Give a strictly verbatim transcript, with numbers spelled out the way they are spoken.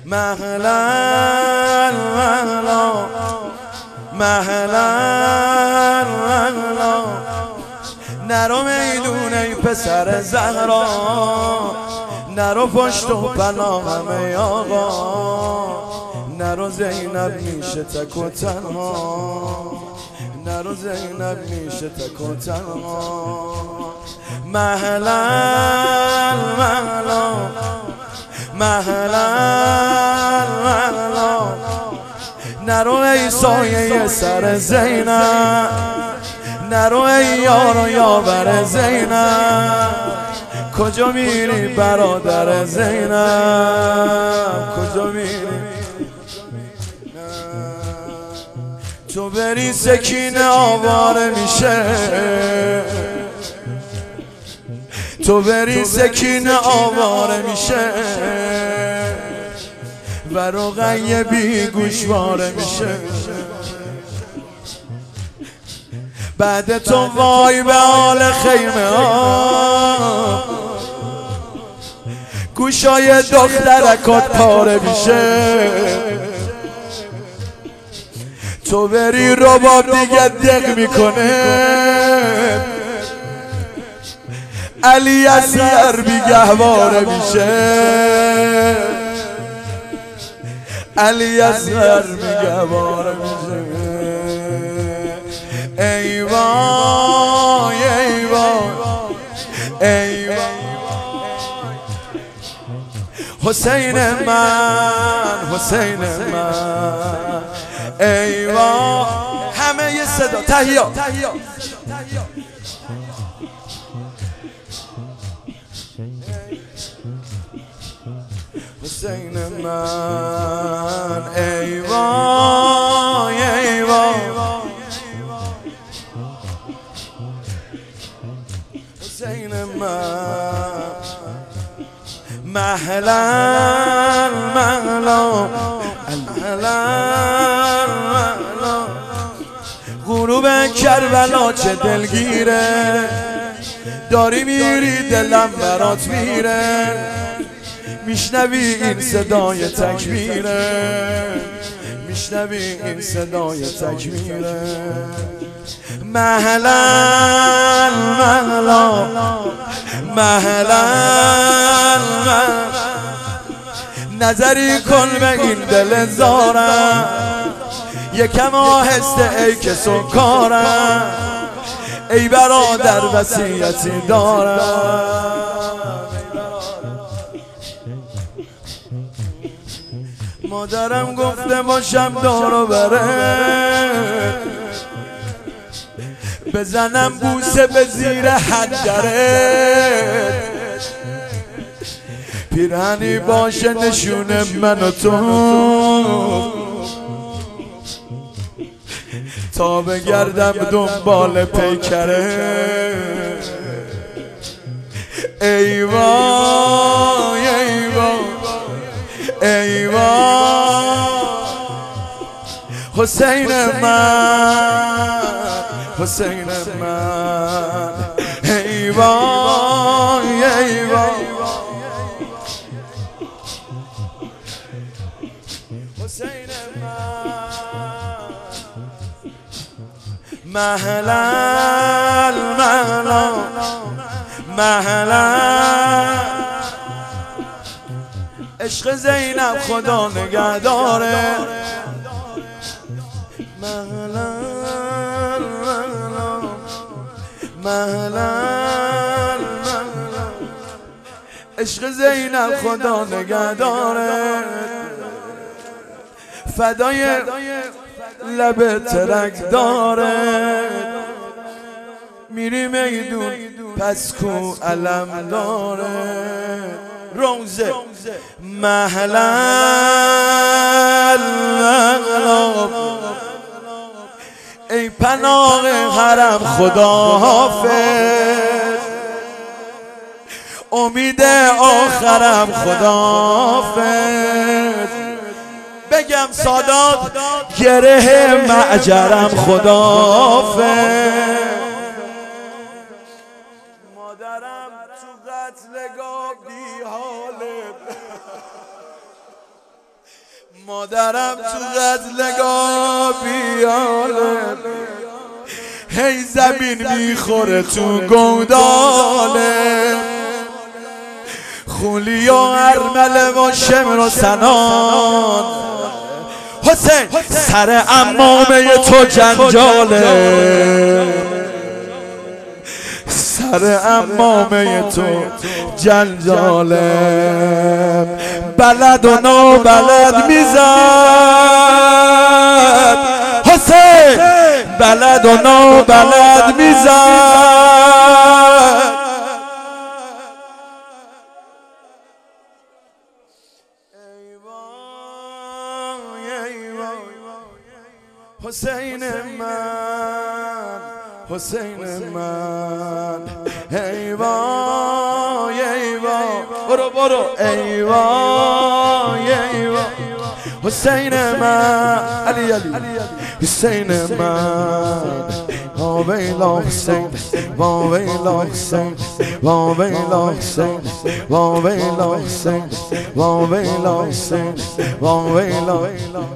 مهلا مهلا مهلا مهلا نرو میدون ای پسر زهرا، نرو پشت و پناهم ای آقا، نرو زینب میشه تک و تنها، نرو زینب میشه تک و تنها. مهلا مهلا مهلا مهلا نرو ای سایه سر زینب، نرو ای یار و یاور زینب، کجا میری برادر زینب، کجا میری؟ تو بری سکینه آواره میشه، تو بری سکینه آواره میشه و رقیه بی گوشواره میشه. بعد تو وای به حال خیمه ها، گوشای دخترکات پاره میشه. تو بری رباب دیگه دق میکنه، علی اصغر بیگهواره میشه، علی اصغر بیگهواره میشه. ای وای ای وای ای وای حسین من، حسین من، ای وای. همه یه صدا تهیا حسین من، ای وای ای وای حسین من. مهلا مهلا مهلا مهلا غروب کربلا چه دلگیره، داری میری دلم برات میره، میشنوی این صدای تکبیره، میشنوی این صدای تکبیره. مهلا مهلا مهلا نظری کن به این دل زارم، یکم آهسته ای که سکارم، ای برادر وصیتی دارم. مادرم گفته باشم دارو بره، بزنم بوسه به زیر حنجره، پیرهنی باشه نشونه من و تو، تا بگردم دنبال پیکره. ای وای ای وای ای وای حسین من، حسین من، ای وای ای وای حسین من. مهلا مهلا مهلا عشق زینب خدا نگهداره. مهلا مهلا مهلا مهلا عشق زینب خدا نگهداره، فدای لب ترک داره، میری میدون پس کو علم داره. روزه مهلا مهلا ای پناه حرم خدا حافظ، امید آخرم خدا حافظ. بگم سادات گره معجرم خدا حافظ. مادرم تو قتلگاه بی حاله مادرم تو قتلگاه بیاله، هی زمین میخوره تو گوداله، خولی و ارمله و شمر و سنان. حسین سر عمامه تو جنجاله، سر عمامه تو جنجاله، بلد و نابلد میزد حسین، بلد و نابلد میزد. حسین من، حسین من، ای وای ای وای، برو برو ای وای ای وای، حسین من، علی علی حسین من، وا ویلا حسین، وا ویلا حسین، وا ویلا حسین، وا ویلا حسین، وا ویلا حسین، وا ویلا